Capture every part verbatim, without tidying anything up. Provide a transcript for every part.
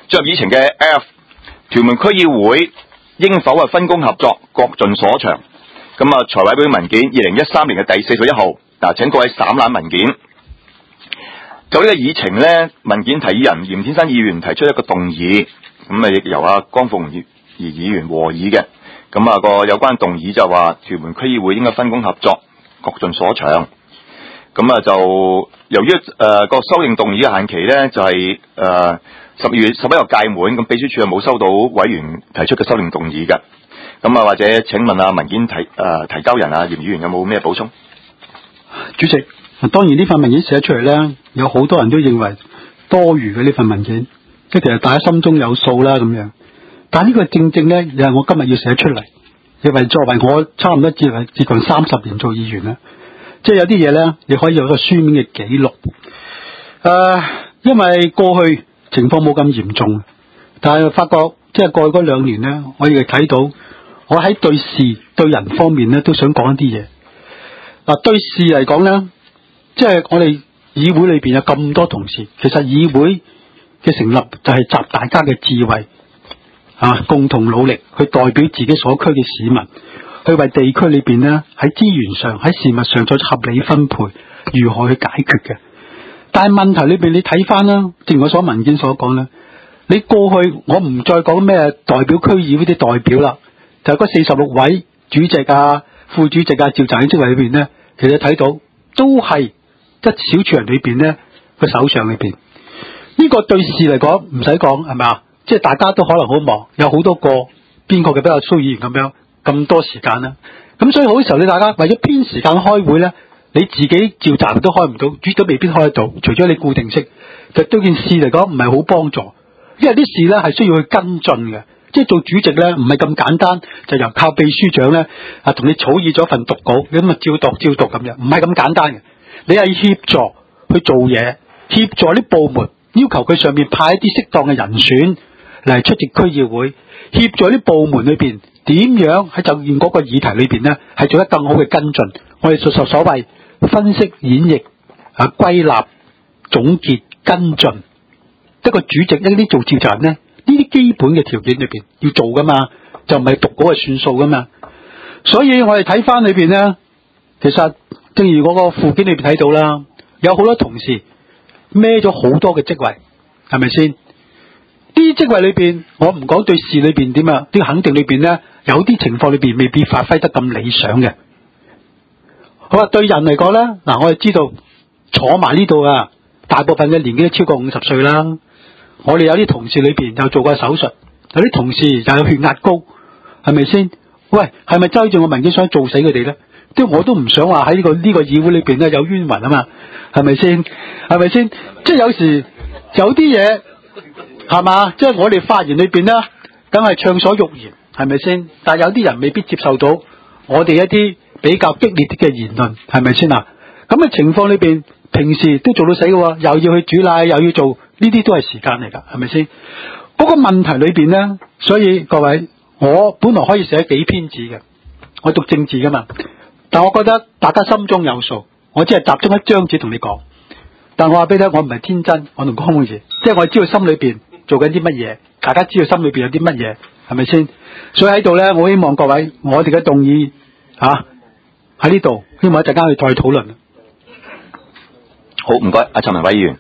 進入議程嘅 F， 屯門區議會應否係分工合作，各盡所長。咁啊，財委會文件二零一三年嘅第四十一號，嗱，請各位省覽文件。就呢個議程呢，文件提議人嚴天生議員提出一個動議，咁啊亦由阿江鳳儀議員和議嘅。咁啊個有關動議就話屯門區議會應該分工合作，各盡所長。咁啊就由於誒個修訂動議嘅限期呢，就係誒十二月十一日屆滿，咁秘書處係冇收到委員提出嘅修訂動議嘅。咁啊或者請問啊文件提誒、呃、提交人啊嚴議員有冇咩補充？ 主席，當然呢份文件寫出嚟呢，有好多人都認為多餘嘅呢份文件，即係其實大家心中有數啦咁樣。但係呢個正正呢，又係我今日要寫出嚟，因為作為我差唔多接接近三十年做議員啦，即係有啲嘢呢，你可以有一個書面嘅記錄。誒、呃，因為過去情況冇咁嚴重，但係發覺即係過去嗰兩年呢，我亦睇到我喺對事對人方面呢，都想講一啲嘢。嗱，對事嚟講呢，即係我哋議會裏邊有咁多同事，其實議會嘅成立就係集大家嘅智慧啊，共同努力去代表自己所區嘅市民，去為地區裏邊呢喺資源上喺事物上作出合理分配，如何去解決嘅。但係問題裏邊你睇翻啦，正如我所文件所講啦，你過去我唔再講咩代表區議會啲代表啦，就係嗰四十六位主席啊、副主席啊、召集人職位裏邊呢。其實睇到都係一小撮人裏邊呢個手上裏邊，呢、這個對事嚟講唔使講係咪啊？即係大家都可能好忙，有好多個邊個嘅比較騷議員咁樣咁多時間啦。咁所以好多時候你大家為咗編時間開會呢，你自己召集人都開唔到，主席都未必開得到。除咗你固定式，就對件事嚟講唔係好幫助，因為啲事呢係需要去跟進嘅。即係做主席咧，唔係咁簡單，就由靠秘書長咧啊，同你草擬咗份讀稿，咁啊照讀照讀咁樣，唔係咁簡單嘅。你係協助去做嘢，協助啲部門，要求佢上面派一啲適當嘅人選嚟出席區議會，協助啲部門裏邊點樣喺就現嗰個議題裏邊咧，係做得更好嘅跟進。我哋所所所謂分析、演繹、啊歸納、總結、跟進，一個主席一啲做召集人咧。呢啲基本嘅條件裏邊要做噶嘛，就唔係讀稿係算數噶嘛。所以我哋睇翻裏邊呢，其實正如嗰個附件裏邊睇到啦，有好多同事孭咗好多嘅職位，係咪先？呢啲職位裏邊，我唔講對事裏邊點啊，啲肯定裏邊呢，有啲情況裏邊未必發揮得咁理想嘅。好啊，對人嚟講呢，嗱，我哋知道坐埋呢度啊，大部分嘅年紀都超過五十歲啦。我哋有啲同事裏邊又做過手術，有啲同事又有血壓高，係咪先？喂，係咪周住我文件想做死佢哋咧？即係我都唔想話喺呢個呢、這個議會裏邊咧有冤魂啊嘛，係咪先？係咪先？即係有時有啲嘢係嘛，即係我哋發言裏邊咧，梗係暢所欲言，係咪先？但係有啲人未必接受到我哋一啲比較激烈啲嘅言論，係咪先啊？咁嘅情況裏邊，平時都做到死嘅，又要去煮奶，又要做。呢啲都係時間嚟㗎，係咪先？嗰個問題裏邊呢，所以各位，我本來可以寫幾篇紙嘅，我讀政治㗎嘛，但我覺得大家心中有數，我只係集中一張紙同你講。但我話俾你聽，我唔係天真，我同江鳳儀，即係我知道心裏邊做緊啲乜嘢，大家知道心裏邊有啲乜嘢，係咪先？所以喺度呢，我希望各位，我哋嘅動議嚇喺呢度，希望一陣間去再討論。 好，唔該，阿陳文偉議員。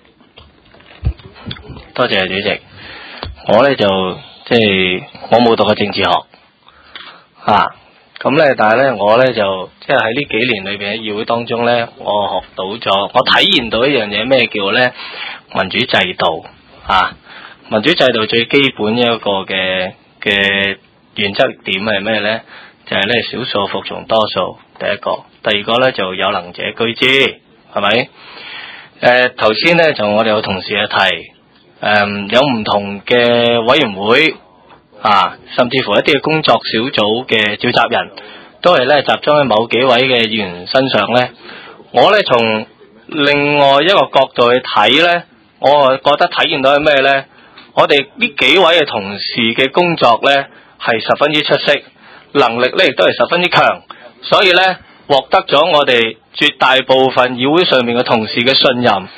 多謝主席，我咧就即係我冇讀過政治學啊，咁咧但係咧我咧就即係喺呢幾年裏邊喺議會當中咧，我學到咗，我體驗到一樣嘢，咩叫咧民主制度啊？民主制度最基本一個嘅嘅原則點係咩咧？就係咧少數服從多數，第一個，第二個咧就有能者居之，係咪？誒頭先咧就我哋有同事嘅提。誒、嗯，有唔同嘅委員會啊，甚至乎一啲嘅工作小組嘅召集人，都係咧集中喺某幾位嘅議員身上咧。我咧從另外一個角度去睇咧，我覺得體驗到係咩咧？我哋呢幾位嘅同事嘅工作咧係十分之出色，能力咧亦都係十分之強，所以咧獲得咗我哋絕大部分議會上面嘅同事嘅信任。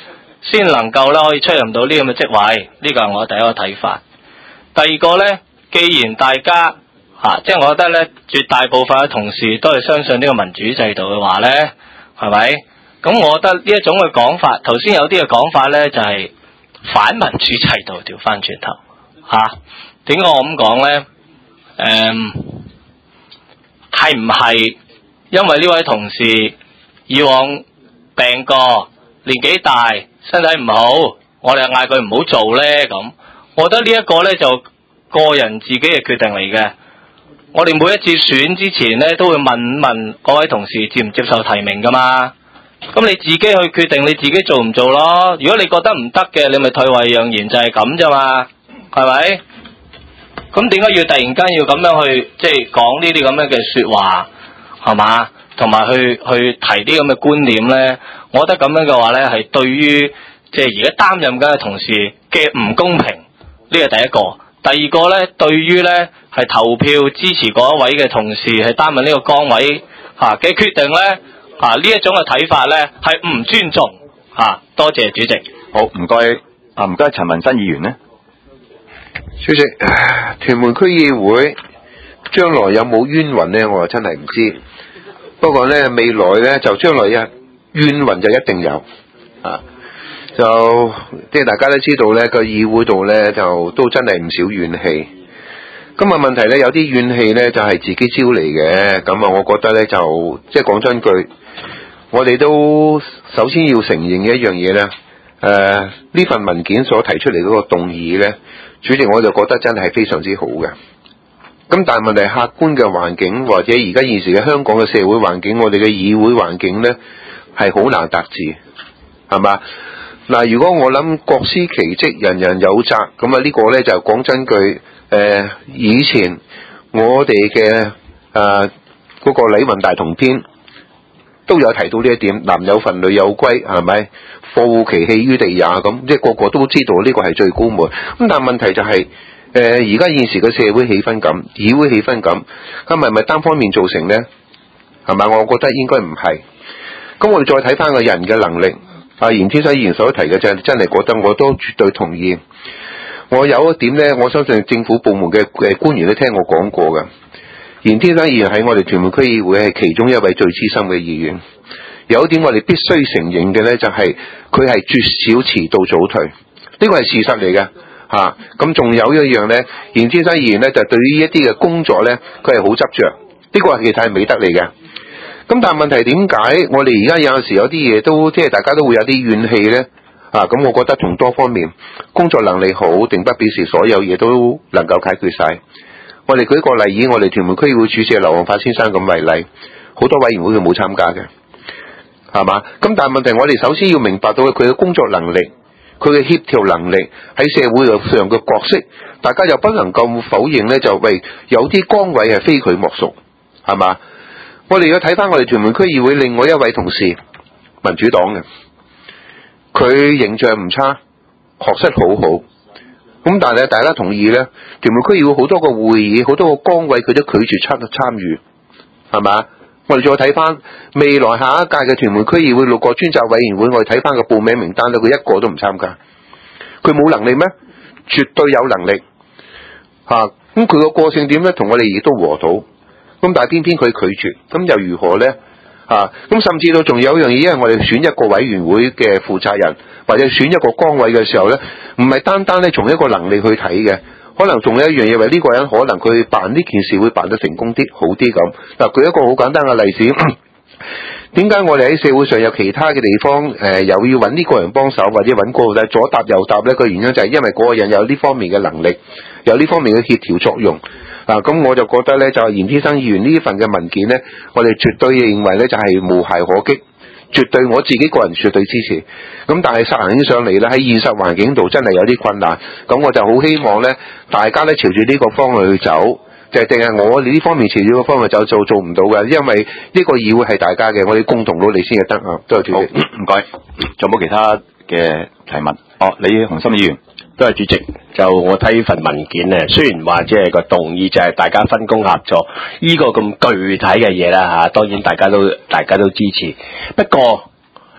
先能夠咧可以出任到呢咁嘅職位，呢個係我第一個睇法。第二個咧，既然大家吓、啊，即係我覺得咧，絕大部分嘅同事都係相信呢個民主制度嘅話咧，係咪？咁我覺得呢一種嘅講法，頭先有啲嘅講法咧就係、是、反民主制度，調翻轉頭吓。點、啊、解我咁講咧？誒、嗯，係唔係因為呢位同事以往病過、年紀大、身體唔好，我哋嗌佢唔好做咧？咁，我覺得呢一個咧就個人自己嘅決定嚟嘅。我哋每一次選之前咧，都會問問各位同事接唔接受提名噶嘛。咁你自己去決定你自己做唔做咯。如果你覺得唔得嘅，你咪退位讓賢，就係咁啫嘛，係咪？咁點解要突然間要咁樣去即係講呢啲咁樣嘅說話，係嘛？同埋去去提啲咁嘅觀念咧？我覺得咁樣嘅話咧，係對於即係而家擔任緊嘅同事嘅唔公平。呢個第一個。第二個咧，對於咧係投票支持嗰一位嘅同事係擔任呢個崗位吓嘅決定咧，吓呢一種嘅睇法咧係唔尊重吓。多謝主席。 好，唔該啊，唔該陳文新議員咧。 主席，屯門區議會將來有冇冤魂咧？我真係唔知。不過咧，未來咧就將來一冤魂就一定有啊。就即係大家都知道咧，個議會度咧就都真係唔少怨氣。今日問題咧，有啲怨氣咧就係、是、自己招嚟嘅。咁啊，我覺得咧就即係講真句，我哋都首先要承認嘅一樣嘢咧，誒、呃、呢份文件所提出嚟嗰個動議咧，主席我就覺得真係非常之好嘅。咁但係問題，客觀嘅環境或者而家現時嘅香港嘅社會環境，我哋嘅議會環境咧係好難達至，係嘛？嗱，如果我諗各司其職，人人有責，咁啊呢個呢就講真句，誒、呃、以前我哋嘅誒嗰個禮運大同篇都有提到呢一點，男有份，女有歸，係咪？貨戶其棄於地也，咁即係個個都知道呢個係最高門。咁但係問題就係、是，誒而家現時嘅社會氣氛咁，議會氣氛咁，咁係咪單方面造成呢？係咪？我覺得應該唔係。咁我哋再睇翻個人嘅能力。阿嚴天生議員所提嘅就真係覺得我都絕對同意。我有一點呢，我相信政府部門嘅誒官員都聽我講過嘅。嚴天生議員喺我哋屯門區議會係其中一位最資深嘅議員。有一點我哋必須承認嘅呢，就係佢係絕少遲到早退，呢個係事實嚟嘅嚇。咁、啊、仲有一樣呢，嚴天生議員呢，就對於一啲嘅工作呢，佢係好執着，呢個係其實係美德嚟嘅。咁但係問題點解我哋而家有陣時有啲嘢都即係大家都會有啲怨氣呢？啊，咁我覺得從多方面，工作能力好，定不表示所有嘢都能夠解決晒。我哋舉個例，以我哋屯門區議會主席劉皇發先生咁為例，好多委員會佢冇參加嘅，係嘛？咁但係問題，我哋首先要明白到佢嘅工作能力，佢嘅協調能力喺社會上嘅角色，大家又不能夠否認呢，就喂有啲崗位係非佢莫屬，係嘛？我哋要睇翻我哋屯門區議會另外一位同事，民主黨嘅，佢形象唔差，學識好好。咁但係咧，大家同意咧，屯門區議會好多個會議，好多個崗位，佢都拒絕參參與，係嘛？我哋再睇翻未來下一屆嘅屯門區議會六個專責委員會，我哋睇翻個報名名單咧，佢一個都唔參加。佢冇能力咩？絕對有能力。吓、啊，咁佢個個性點咧？同我哋亦都和到。咁但係偏偏佢拒絕，咁又如何呢？啊，咁甚至到仲有一樣嘢，因為我哋選一個委員會嘅負責人，或者選一個崗位嘅時候呢，唔係單單咧從一個能力去睇嘅，可能仲有一樣嘢，為呢個人可能佢辦呢件事會辦得成功啲、好啲咁。嗱，舉一個好簡單嘅例子，點解我哋喺社會上有其他嘅地方，誒、呃，又要揾呢個人幫手，或者揾嗰個咧左搭右搭呢？個原因就係因為嗰個人有呢方面嘅能力，有呢方面嘅協調作用。嗱，咁、啊、我就覺得咧，就係嚴天生議員呢份嘅文件咧，我哋絕對認為咧就係無懈可擊，絕對我自己個人絕對支持。咁但係實行起上嚟咧，喺現實環境度真係有啲困難。咁我就好希望咧，大家咧朝住呢個方向去走，就係定係我哋呢方面朝住個方向走做做唔到嘅，因為呢個議會係大家嘅，我哋共同努力先至得啊。多謝主席， 唔該。仲有冇其他嘅提問？哦，李鴻心議員。 都係主席，就我睇呢份文件咧，雖然話即係個動議就係大家分工合作，呢、這個咁具體嘅嘢啦嚇，當然大家都大家都支持。不過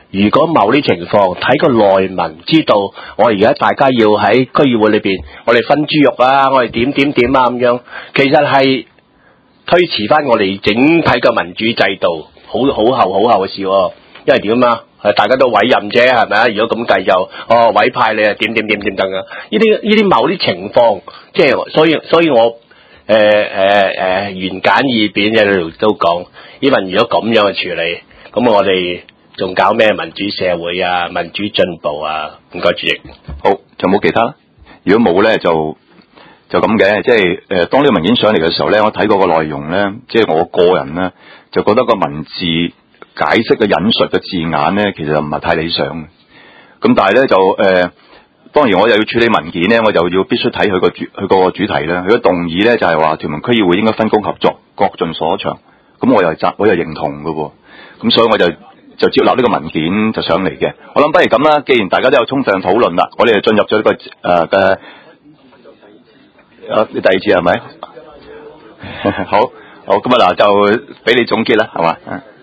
如果某啲情況睇個內文，知道我而家大家要喺區議會裏邊，我哋分豬肉啊，我哋點點點啊咁樣，其實係推遲翻我哋整體嘅民主制度，好好後好後嘅事喎。因為點啊？係大家都委任啫，係咪啊？如果咁計就哦委派你啊點點點點等啊！呢啲呢啲某啲情況，即係所以所以我誒誒誒言簡意扁嘅度都講，因為如果咁樣去處理，咁我哋仲搞咩民主社會啊、民主進步啊？唔該主席。 好，仲有冇其他？如果冇咧，就就咁嘅，即係誒，當呢個文件上嚟嘅時候咧，我睇過個內容咧，即係我個人咧就覺得個文字解釋嘅引述嘅字眼咧，其實唔係太理想嘅。咁但係咧就誒、呃，當然我又要處理文件咧，我就要必須睇佢個主佢個主題啦。佢個動議咧就係話屯門區議會應該分工合作，各盡所長。咁我又贊，我又認同嘅喎。咁所以我就就接納呢個文件就上嚟嘅。我諗不如咁啦，既然大家都有充分討論啦，我哋就進入咗呢、這個誒嘅誒第二次係咪？好，好咁啊嗱，就俾你總結啦，係嘛？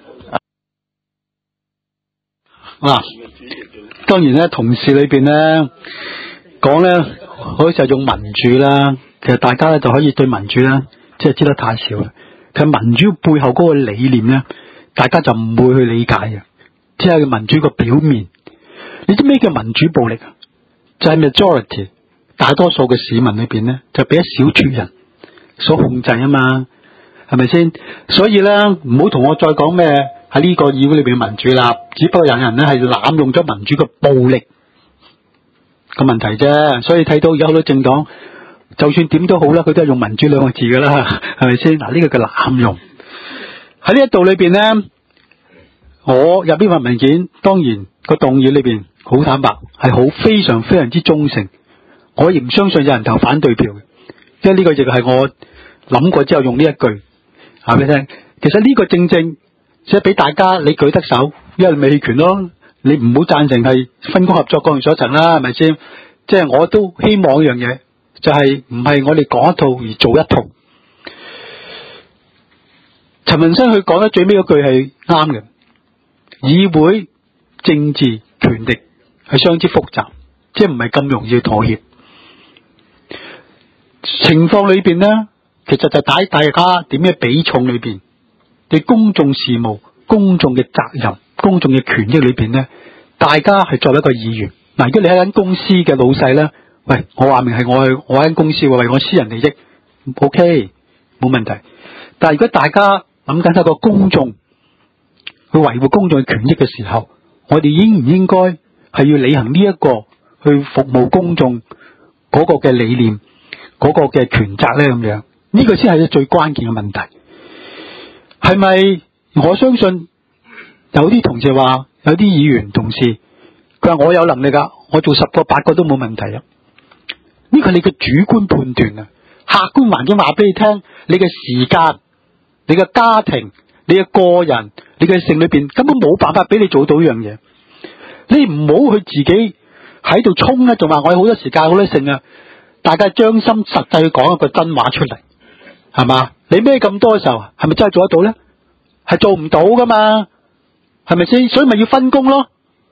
嗱、啊，當然咧，同事裏邊咧講咧，好似係用民主啦，其實大家咧就可以對民主咧，即係知得太少啦。其實民主背後嗰個理念咧，大家就唔會去理解嘅，只係民主個表面。你知咩叫民主暴力啊？就係、是、majority 大多數嘅市民裏邊咧，就俾一小撮人所控制啊嘛，係咪先？所以咧，唔好同我再講咩。喺呢個議會裏邊嘅民主啦，只不過有人咧係濫用咗民主嘅暴力個問題啫。所以睇到而家好多政黨，就算點都好啦，佢都係用民主兩個字噶啦，係咪先？嗱，呢個叫濫用。喺呢一度裏邊咧，我入呢份文件，當然個動議裏邊好坦白，係好非常非常之忠誠。我亦唔相信有人投反對票嘅，因為呢個亦係我諗過之後用呢一句話俾你聽。其實呢個正正。即係俾大家你舉得手，因為你棄權咯，你唔好贊成係分工合作各盡所長啦，係咪先？即係我都希望一樣嘢，就係唔係我哋講一套而做一套。陳文生佢講得最尾嗰句係啱嘅，議會政治權力係相當之複雜，即係唔係咁容易去妥協。情況裏邊呢，其實就睇大家點嘅比重裏邊。對公眾事務、公眾嘅責任、公眾嘅權益裏邊咧，大家係作為一個議員。嗱，如果你喺間公司嘅老細咧，喂，我話明係我係我間公司為我私人利益 ，OK， 冇問題。但係如果大家諗緊一個公眾去維護公眾嘅權益嘅時候，我哋應唔應該係要履行呢一個去服務公眾嗰個嘅理念、嗰個嘅權責咧？咁樣呢個先係最關鍵嘅問題。係咪？我相信有啲同事話，有啲議員同事，佢話我有能力噶，我做十個八個都冇問題啊。呢個係你嘅主觀判斷啊，客觀環境話俾你聽，你嘅時間、你嘅家庭、你嘅個人、你嘅性裏邊根本冇辦法俾你做到呢樣嘢。你唔好去自己喺度衝咧，仲話我有好多時間好多性啊。大家將心實際去講一個真話出嚟，係嘛？你咩咁多嘅時候，係咪真係做得到咧？係做唔到噶嘛，係咪先？所以咪要分工咯。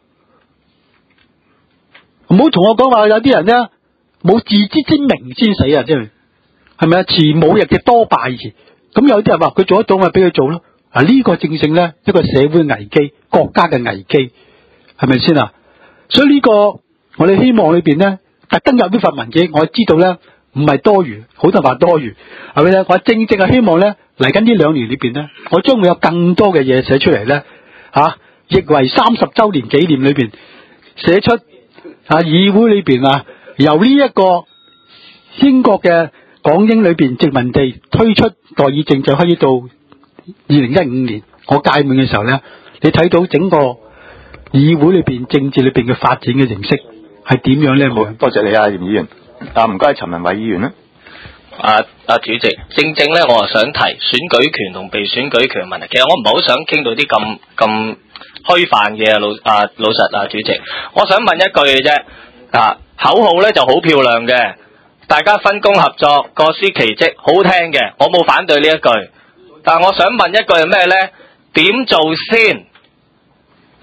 唔好同我講話有啲人咧冇自知之明先死啊！即係係咪啊？慈母亦嘅多敗兒。咁有啲人話佢做得到，咪俾佢做咯。啊，呢個正正咧一個社會危機、國家嘅危機，係咪先啊？所以呢個我哋希望裏邊咧，特登入呢份文件，我知道咧。唔係多餘，好多人話多餘，係咪咧？我正正係希望咧，嚟緊呢兩年裏邊咧，我將會有更多嘅嘢寫出嚟咧，吓、啊，亦為三十周年紀念裏邊寫出啊，議會裏邊啊，由呢一個英國嘅港英裏邊殖民地推出代議政制，可以到二零一五年我屆滿嘅時候咧，你睇到整個議會裏邊政治裏邊嘅發展嘅形式係點樣咧？ 好，多謝你啊，嚴議員。啊，唔該，陳文偉議員啦。 啊啊，主席，正正咧，我啊想提選舉權同被選舉權嘅問題。其實我唔係好想傾到啲咁咁虛泛嘅老啊老實啊，主席，我想問一句嘅啫。啊，口號咧就好漂亮嘅，大家分工合作，各司其職，好聽嘅，我冇反對呢一句。但係我想問一句係咩咧？點做先？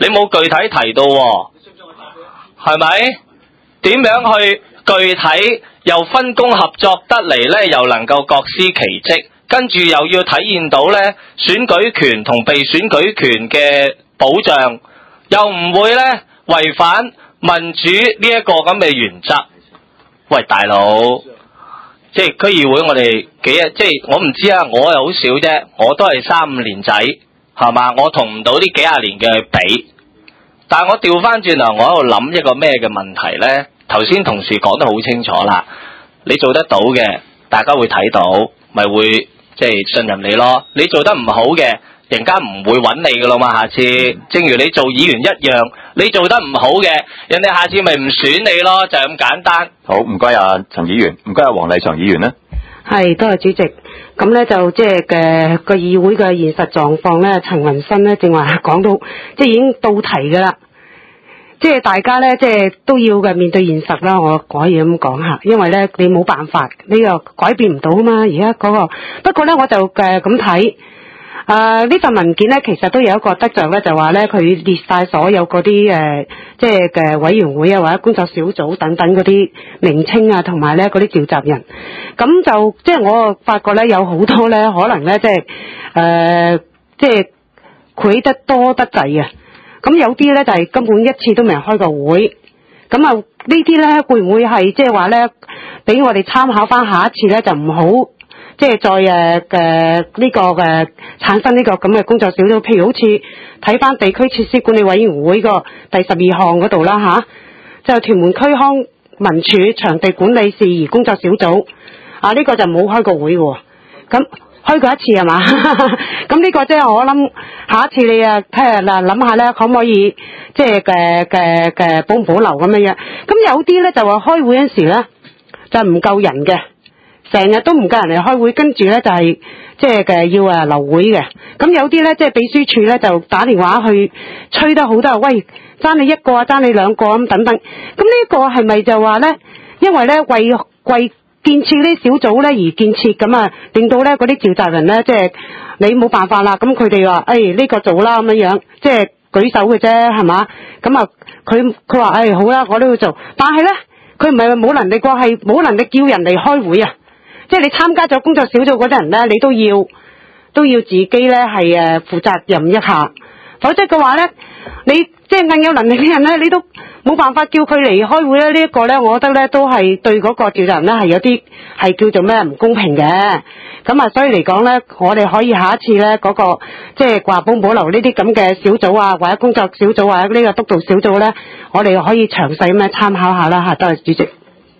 你冇具體提到喎，係咪？點樣去具體又分工合作得嚟呢？又能夠各司其職，跟住又要體現到呢選舉權同被選舉權嘅保障，又唔會呢違反民主呢一個咁嘅原則。喂，大佬，即係區議會我哋幾日，即係我唔知啊，我又好少啫，我都係三五年仔，係嘛？我同唔到呢幾廿年嘅去比，但係我調翻轉頭，我喺度諗一個咩嘅問題呢？頭先同事講得好清楚啦，你做得到嘅，大家會睇到，咪會即係信任你咯。你做得唔好嘅，人家唔會揾你噶啦嘛。下次，正如你做議員一樣，你做得唔好嘅，人哋下次咪唔選你咯，就係咁簡單。 好，唔該啊，陳議員，唔該啊，黃麗祥議員咧。 係，多謝主席。咁咧就即係嘅個議會嘅現實狀況咧，陳雲新咧正話講到，即係已經到題噶啦。即係大家咧，即係都要嘅面對現實啦。我可以咁講下，因為咧你冇辦法，你又改變唔到啊嘛。而家嗰個，不過咧我就誒咁睇，誒呢份文件咧其實都有一個得着咧，就話咧佢列晒所有嗰啲誒，即係嘅委員會啊或者工作小組等等嗰啲名稱啊，同埋咧嗰啲召集人。咁就即係我發覺咧有好多咧可能咧即係誒即係攰得多得滯啊。咁有啲咧就係、是、根本一次都未開過會，咁啊呢啲咧會唔會係即係話咧俾我哋參考翻下一次咧就唔好即係再誒嘅呢個嘅、呃、產生呢個咁嘅工作小組，譬如好似睇翻地區設施管理委員會個第十二項嗰度啦吓，就屯門區康民署場地管理事宜工作小組啊，呢、這個就冇開過會喎，咁。開過一次係嘛？咁呢個即係我諗下一次你啊睇下嗱諗下咧，可唔可以即係嘅嘅嘅保唔保留咁樣樣？咁有啲咧就話開會嗰陣時咧就唔夠人嘅，成日都唔夠人嚟開會，跟住咧就係即係嘅要啊留會嘅。咁有啲咧即係秘書處咧就打電話去催得好多，喂爭你一個啊，爭你兩個咁等等。咁呢個係咪就話咧？因為咧為為建設呢啲小組咧而建設咁啊，令到咧嗰啲召集人咧，即係你冇辦法啦。咁佢哋話，誒呢個做啦咁樣樣，即係舉手嘅啫，係嘛？咁啊，佢佢話，誒好啦，我都要做。但係咧，佢唔係話冇能力過，係冇能力叫人嚟開會啊。即係你參加咗工作小組嗰啲人咧，你都要都要自己咧係誒負責任一下，否則嘅話咧，你即係更有能力嘅人咧，你都冇辦法叫佢嚟開會咧。呢、這、一個咧，我覺得咧都係對嗰個召集人咧係有啲係叫做咩唔公平嘅。咁啊，所以嚟講咧，我哋可以下一次咧嗰、那個即係話保唔保留呢啲咁嘅小組啊，或者工作小組或者呢個督導小組咧，我哋可以詳細咁樣參考下啦嚇。多謝主席。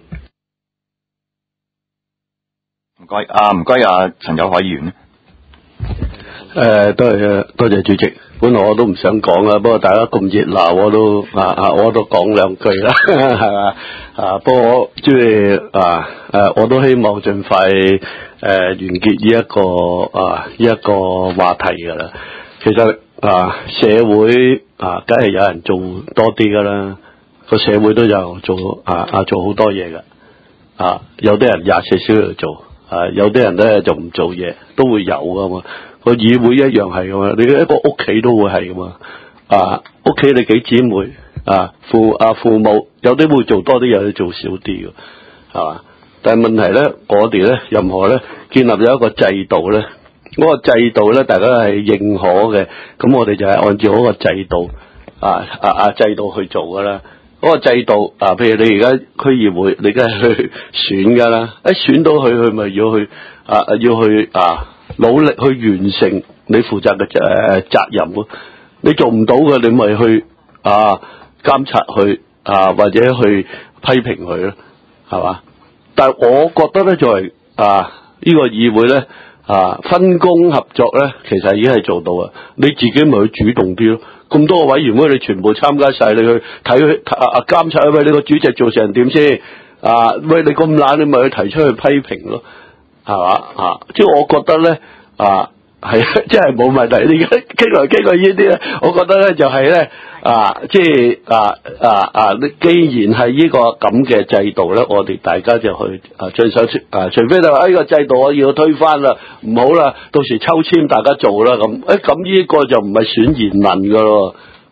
唔該，啊唔該啊，陳友凱議員咧。 誒，多謝多謝主席。本來我都唔想講啊，不過大家咁熱鬧，我都啊啊，我都講兩句啦，係嘛啊？不過我即係啊誒，我都希望盡快誒、呃、完結呢一個啊呢一個話題噶啦。其實啊，社會啊，梗係有人做多啲噶啦，個社會都有做啊啊做好多嘢噶啊，有啲人廿四小時做啊，有啲人咧就唔做嘢，都會有噶嘛。個議會一樣係噶嘛，你一個屋企都會係噶嘛，啊屋企你幾姊妹啊父啊父母有啲會做多啲，有啲做少啲嘅，係嘛？但係問題咧，我哋咧任何咧建立咗一個制度咧，嗰、嗰個制度咧大家係認可嘅，咁我哋就係按照嗰個制度啊啊啊制度去做噶啦。嗰、嗰個制度啊，譬如你而家區議會，你梗係去選噶啦，一選到佢，佢咪要去啊要去啊。努力去完成你負責嘅誒責任咯，你做唔到嘅，你咪去啊監察佢啊，或者去批評佢咯，係嘛？但係我覺得咧，作為啊呢個議會咧啊分工合作咧，其實已經係做到啊。你自己咪去主動啲咯。咁多個委員會，你全部參加晒，你去睇佢啊監察，喂，你個主席做成點先啊？喂，你咁懶，你咪去提出去批評咯。係嘛啊？即係我覺得咧啊，係即係冇問題。你而家傾來傾去呢啲咧，我覺得咧就係、是、咧啊，即係啊啊啊！你既然係呢個咁嘅制度咧，我哋大家就去啊遵守啊，除非你話呢個制度我要推翻啦，唔好啦，到時抽籤大家做啦咁。誒咁呢個就唔係選賢能噶咯，係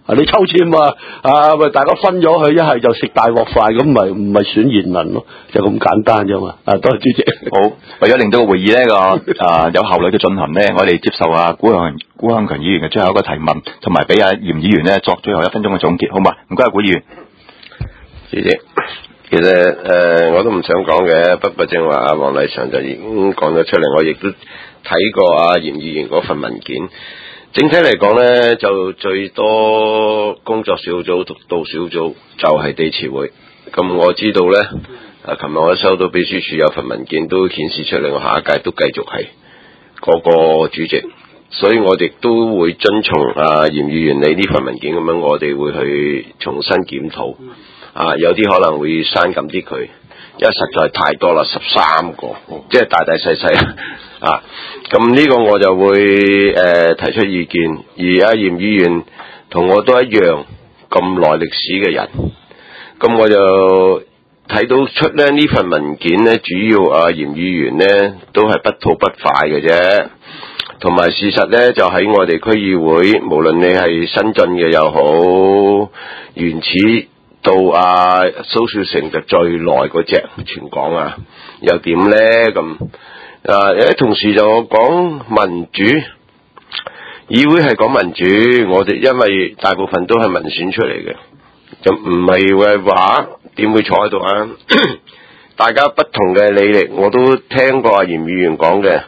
啊，你抽籤啊，啊咪大家分咗佢，一係就食大鑊飯，咁咪唔係選賢能咯，就咁簡單啫嘛。啊，多謝主席。 好，為咗令到個會議呢個啊有效率嘅進行呢，我哋接受啊古向古向強議員嘅最後一個提問，同埋俾阿嚴議員呢作最後一分鐘嘅總結，好嘛？唔該，古議員。 主席，其實誒、呃、我都唔想講嘅，不過正話阿黃麗祥就已經講咗出嚟，我亦都睇過阿嚴議員嗰份文件。整體嚟講呢，就最多工作小組、督導小組就係地池會。咁我知道呢，啊，琴日我收到秘書處有份文件都顯示出嚟，我下一屆都繼續係嗰個主席，所以我哋都會遵從啊嚴議員你呢份文件咁樣，我哋會去重新檢討。啊，有啲可能會刪減啲佢，因為實在太多啦，十三個，即係大大細細啊。咁呢個我就會誒、呃、提出意見，而阿嚴議員同我都一樣咁耐歷史嘅人，咁我就睇到出咧呢份文件咧，主要阿嚴議員咧都係不吐不快嘅啫，同埋事實咧就喺我哋區議會，無論你係新進嘅又好，原始到啊蘇少成就最耐嗰隻全港啊，又點咧咁？啊！有啲同事就講民主，議會係講民主，我哋因為大部分都係民選出嚟嘅，就唔係嘅話點會坐喺度啊？大家不同嘅履歷，我都聽過阿嚴議員講嘅，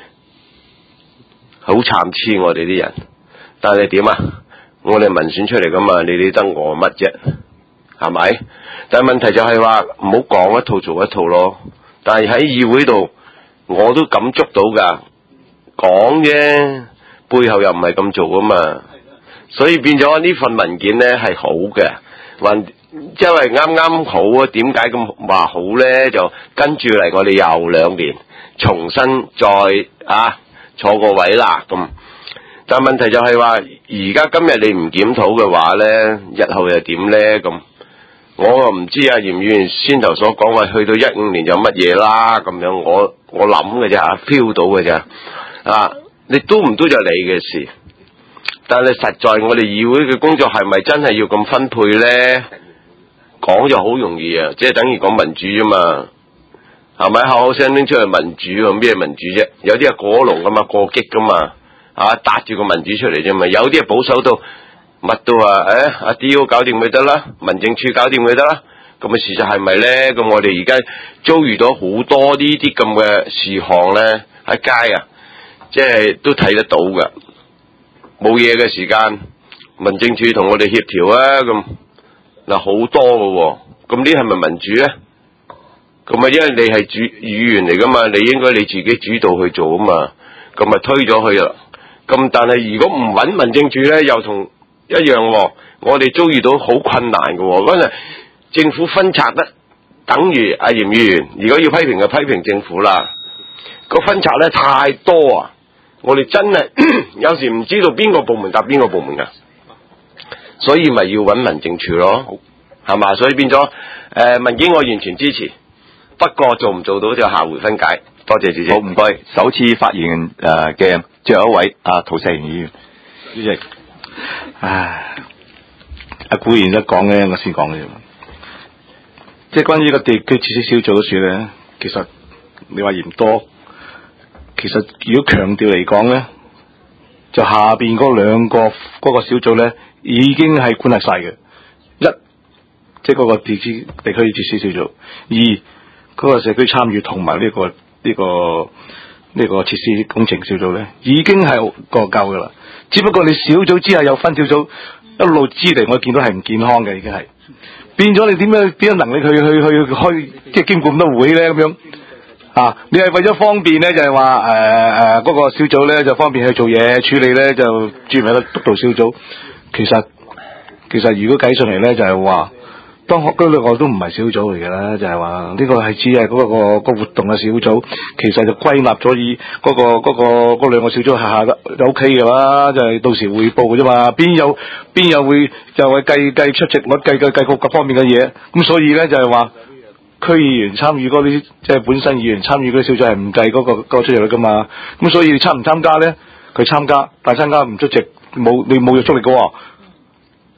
好參差我哋啲人，但係點啊？我哋民選出嚟噶嘛，你理得我乜啫？係咪？但係問題就係話唔好講一套做一套咯。但係喺議會度，我都感觸到噶，講啫，背後又唔係咁做啊嘛，所以變咗呢份文件呢係好嘅，還因為啱啱好啊，點解咁話好呢？就跟住嚟我哋又兩年重新再啊坐個位啦咁，但係問題就係話，而家今日你唔檢討嘅話呢，日後又點呢？咁？我又唔知啊，嚴議員先頭所講話去到一五年有乜嘢啦咁樣，我我諗嘅啫嚇，feel 到嘅啫啊！你都唔都就你嘅事，但係實在我哋議會嘅工作係咪真係要咁分配咧？講就好容易啊，即係等於講民主啫嘛，係咪？口口聲拎出嚟民主啊，咩民主啫？有啲係過龍噶嘛，過激噶嘛，啊，搭住個民主出嚟啫嘛，有啲係保守到。乜都話，誒，阿 D O 搞掂咪得啦，民政處搞掂咪得啦，咁嘅事實係咪咧？咁我哋而家遭遇到好多呢啲咁嘅事項咧，喺街啊，即係都睇得到噶。冇嘢嘅時間，民政處同我哋協調啊，咁嗱好多噶，咁呢係咪民主咧？咁啊，因為你係主議員嚟噶嘛，你應該你自己主導去做啊嘛，咁咪推咗去啦。咁但係如果唔揾民政處咧，又同一樣喎，我哋遭遇到好困難嘅喎，嗰陣政府分拆得等於阿嚴議員，如果要批評就批評政府啦。個分拆咧太多啊，我哋真係有時唔知道邊個部門搭邊個部門㗎，所以咪要揾民政處咯，係嘛？所以變咗誒、呃、文件我完全支持，不過做唔做到就下回分解。多謝主席。 好，唔該。首次發言誒嘅最後一位阿涂世賢議員， 主席。唉，阿古賢一講咧，我先講嘅啫。即係關於個地區設施小組嗰處咧，其實你話嫌多，其實如果強調嚟講咧，就下邊嗰兩個嗰、嗰個小組咧，已經係管轄晒嘅。一，即係嗰個地區地區設施小組；二，嗰個社區參與同埋呢個呢、呢個呢、呢個設施工程小組咧，已經係個夠噶啦。只不過你小組之後有分小組，一路之嚟我見到係唔健康嘅，已經係變咗你點樣點樣能力去去去開即係經過咁多會咧咁樣啊？你係為咗方便咧，就係話誒誒嗰個小組咧就方便去做嘢處理咧，就轉為個督導小組。其實其實如果計上嚟咧，就係話當嗰兩個都唔係小組嚟嘅啦，就係話呢個係只係嗰個、嗰個活動嘅小組，其實就歸納咗以嗰、嗰個嗰、嗰個嗰兩個小組下下都 O K 嘅啦，就係、係、到時匯報嘅啫嘛。邊有邊有會就係計計出席率計計計各方面嘅嘢，咁所以咧就係話區議員參與嗰啲即係本身議員參與嗰啲小組係唔計嗰個、嗰個出席率噶嘛。咁所以你參唔參加咧？佢參加，但係參加唔出席冇你冇約束力嘅喎。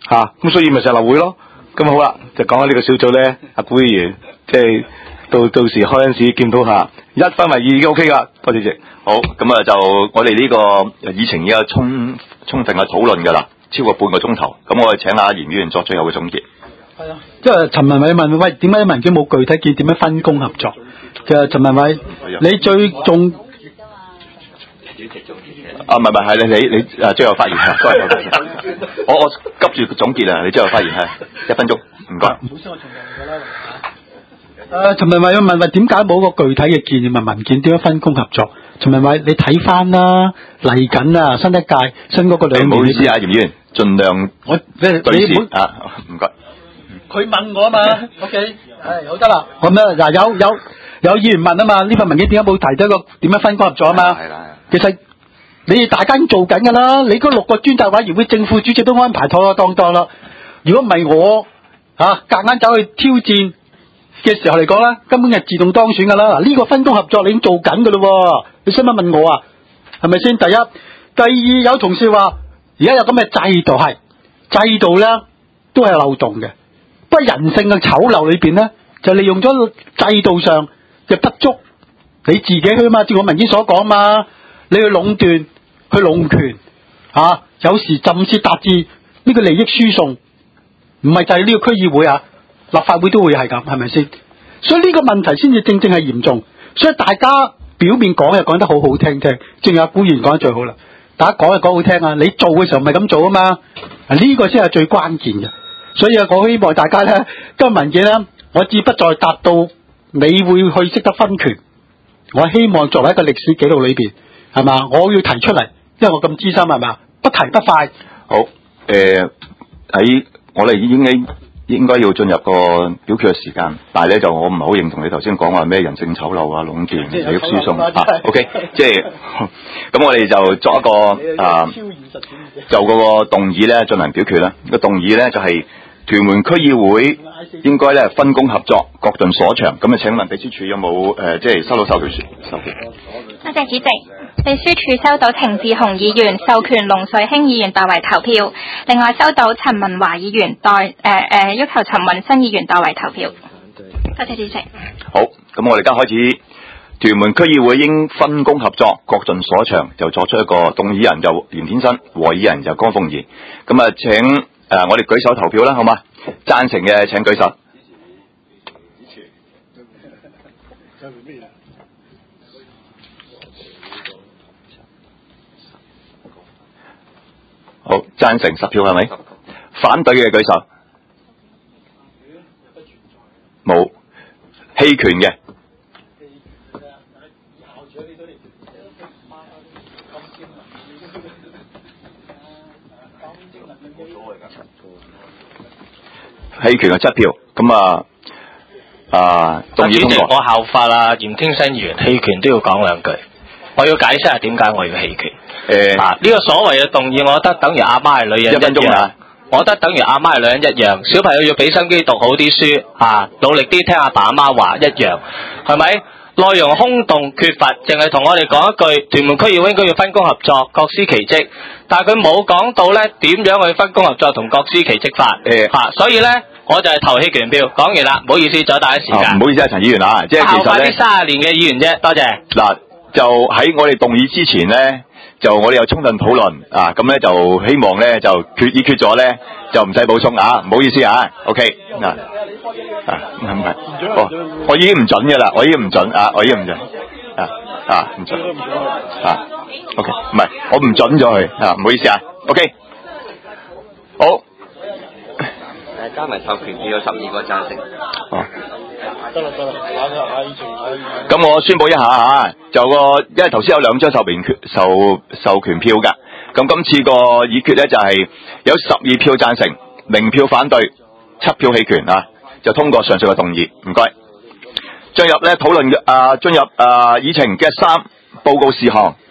吓，咁、啊、所以咪成立會咯。咁好啦，就講下呢個小組咧，阿古議員即係到到時開嗰陣時檢討下，一分為二已經 OK 噶。多謝主席。 好，咁啊就我哋呢個議程已經有充充分嘅討論㗎啦，超過半個鐘頭。咁我哋請阿嚴議員作最後嘅總結。 係啊，即係陳文偉問喂，點解文件冇具體見點樣分工合作？其實陳文偉，你最重啊，唔係唔係，係你你你誒最後發言係，我我急住總結啊，你最後發言係一分鐘，唔該。 唔好先，我重任㗎啦。誒，陳文偉問喂，點解冇個具體嘅建議問文件點樣分工合作？陳文偉，你睇翻啦，嚟緊啊，新一屆新嗰個兩年。 唔好意思啊，嚴議員，盡量我你你唔啊，唔該。 佢問我啊嘛，OK，係好得啦。咁咧嗱，有有有議員問啊嘛，呢份文件點解冇提到一個點樣分工合作啊嘛？ 係啦。 其實你哋大家已經做緊㗎啦，你嗰六個專責委員會正副主席都安排妥妥當當啦。如果唔係我嚇夾硬走去挑戰嘅時候嚟講咧，根本係自動當選㗎啦。嗱，呢個分工合作你已經做緊㗎咯，你使乜問我啊？係咪先？第一，第二有同事話而家有咁嘅制度係制度咧都係漏洞嘅。不過人性嘅醜陋裏邊咧，就利用咗制度上嘅不足，你自己去嘛，照我文件所講嘛，你去壟斷、去壟權，嚇、啊，有時甚至達至呢個利益輸送，唔係就係呢個區議會啊，立法會都會係咁，係咪先？所以呢個問題先至正正係嚴重，所以大家表面講又講得好好聽聽，正如阿古議員講得最好啦，大家講又講好聽啊，你做嘅時候唔係咁做啊嘛，啊、這、呢個先係最關鍵嘅。所以啊，我希望大家咧，今日文件咧，我志不在達到你會去識得分權。我希望作為一個歷史記錄裏邊，係嘛，我要提出嚟，因為我咁資深係嘛，不提不快。 好，誒、呃、喺我哋已經應該要進入個表決嘅時間，但係咧就我唔係好認同你頭先講話咩人性醜陋啊、壟斷、利益輸送啊。OK， 即係咁，我哋就作一個啊，就嗰個動議咧進行表決啦。個動議咧就係、是。屯門區議會應該咧分工合作，各盡所長。咁啊，請問秘書處有冇誒、呃，即係收到授權書？授權。 多謝主席。秘書處收到程志雄議員授權龍瑞興議員代為投票，另外收到陳文華議員代誒誒、呃、要求陳雲新議員代為投票。多謝主席。 好，咁我哋而家開始，屯門區議會應分工合作，各盡所長，就作出一個動議人就連天新，和議人就江鳳儀。咁啊，請。誒、呃，我哋舉手投票啦，好嘛？贊成嘅請舉手。好，贊成十票係咪？反對嘅舉手。冇。棄權嘅。棄權係七票，咁啊啊，動議通過。 我效法啊，嚴天新議員棄權都要講兩句，我要解釋下點解我要棄權。誒、呃，啊，呢、這個所謂嘅動議，我覺得等於阿媽係女人一樣。一分鐘啊！我覺得等於阿媽係女人一樣，小朋友要俾心機讀好啲書，啊，努力啲聽阿爸阿媽話一樣，係咪？內容空洞缺乏，淨係同我哋講一句，屯門區議會應該要分工合作，各司其職。但係佢冇講到咧點樣去分工合作同各司其職法。誒、呃，嚇、啊，所以咧我就係投棄權票。講完啦，唔好意思，阻大家時間。唔、 啊、好意思啊，陳議員啊，即係其實咧， 啲三十年嘅議員啫，多謝。 嗱，就喺我哋動議之前咧，就我哋有充分討論啊，咁咧就希望咧就決議決咗咧，就唔使補充啊，唔好意思啊 ，OK 嗱、啊。啊，唔係唔係，哦，我已經唔準嘅啦，我已經唔準啊，我已經唔準，啊啊唔準，啊 ，OK， 唔係，我唔準咗佢，啊，唔好意思啊 ，OK， 好， 誒，加埋授權票有十二個贊成， 哦，得啦得啦，咁我宣佈一下嚇，就個因為頭先有兩張授權權授授權票㗎，咁今次個議決咧就係有十二票贊成，零票反對，七票棄權啊。就通過上述嘅動議，唔該。進入咧討論嘅啊，進入啊議程嘅三報告事項。